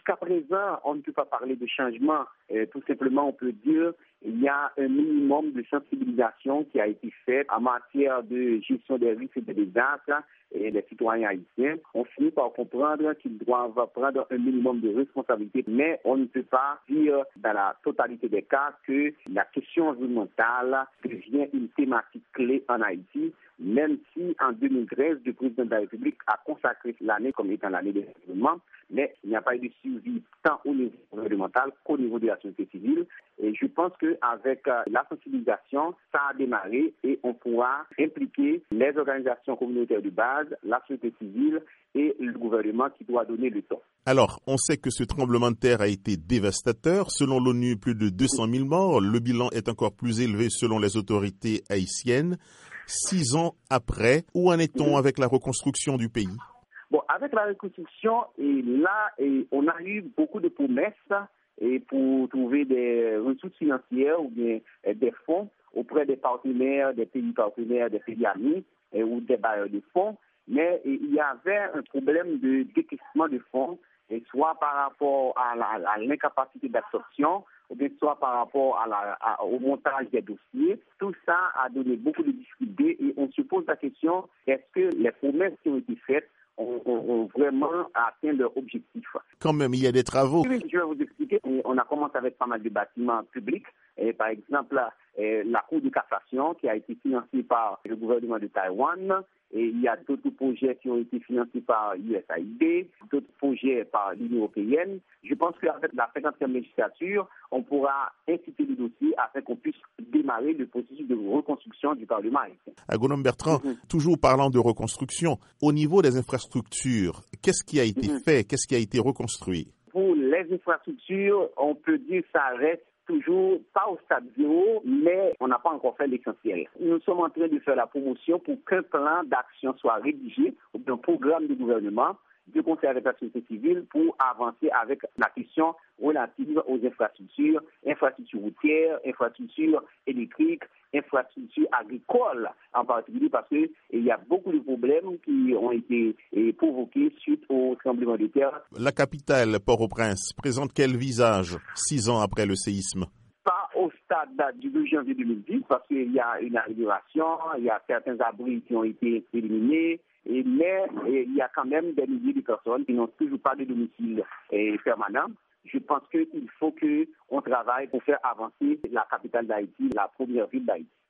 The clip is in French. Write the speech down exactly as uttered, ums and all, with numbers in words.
jusqu'à présent, on ne peut pas parler de changement. Euh, tout simplement, on peut dire qu'il y a un minimum de sensibilisation qui a été fait en matière de gestion des risques et des désastres. Et les citoyens haïtiens ont fini par comprendre qu'ils doivent prendre un minimum de responsabilité, mais on ne peut pas dire dans la totalité des cas que la question environnementale devient une thématique clé en Haïti, même si en deux mille treize, le président de la République a consacré l'année comme étant l'année de l'environnement, mais il n'y a pas eu de suivi tant au niveau gouvernemental qu'au niveau de la société civile. Et je pense qu'avec la sensibilisation, ça a démarré et on pourra impliquer les organisations communautaires de base, la société civile et le gouvernement qui doit donner le ton. Alors, on sait que ce tremblement de terre a été dévastateur. Selon l'ONU, plus de deux cent mille morts. Le bilan est encore plus élevé selon les autorités haïtiennes. Six ans après, où en est-on avec la reconstruction du pays? Bon, avec la reconstruction, et là, et on a eu beaucoup de promesses et pour trouver des ressources financières ou bien des fonds auprès des partenaires, des pays partenaires, des pays amis et, ou des bailleurs de fonds. Mais et, il y avait un problème de décaissement de fonds, et soit par rapport à, la, à l'incapacité d'absorption, ou bien soit par rapport à la, à, au montage des dossiers. Tout ça a donné beaucoup de difficultés et on se pose la question, est-ce que les promesses qui ont été faites ont, ont, ont vraiment atteint leur objectif? Quand même, il y a des travaux. Oui, je vais vous expliquer. On a commencé avec pas mal de bâtiments publics. Et par exemple, la Cour de cassation qui a été financée par le gouvernement de Taïwan. Et il y a d'autres projets qui ont été financés par l'U S A I D, d'autres projets par l'Union européenne. Je pense qu'avec la cinquantième législature, on pourra inciter le dossier afin qu'on puisse démarrer le processus de reconstruction du Parlement haïtien. Agonome Bertrand, mm-hmm. toujours parlant de reconstruction, au niveau des infrastructures, qu'est-ce qui a été mm-hmm. fait, qu'est-ce qui a été reconstruit? Pour les infrastructures, on peut dire que ça reste toujours pas au stade zéro, mais on n'a pas encore fait l'essentiel. Nous sommes en train de faire la promotion pour qu'un plan d'action soit rédigé, ou un programme de gouvernement de conseil avec la société civile pour avancer avec la question relative aux infrastructures, infrastructures routières, infrastructures électriques, infrastructures agricoles en particulier, parce qu'il y a beaucoup de problèmes qui ont été provoqués suite au tremblement de terre. La capitale, Port-au-Prince, présente quel visage six ans après le séisme? Pas au stade du deux janvier deux mille dix, parce qu'il y a une amélioration, il y a certains abris qui ont été éliminés, et, mais et, il y a quand même des milliers de personnes qui n'ont toujours pas de domicile et, permanent. Je pense qu'il faut qu'on travaille pour faire avancer la capitale d'Haïti, la première ville d'Haïti.